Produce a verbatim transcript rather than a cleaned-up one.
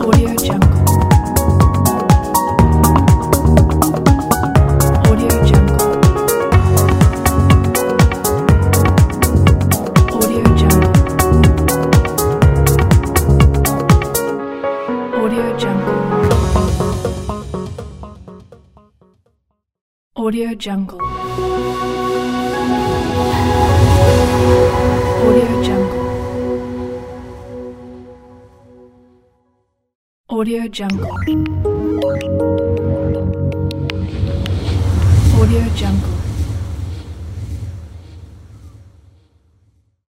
Audio Jungle. Audio Jungle. Audio Jungle. Audio Jungle. Audio Jungle. Audio Jungle. Audio Jungle. Audio Jungle.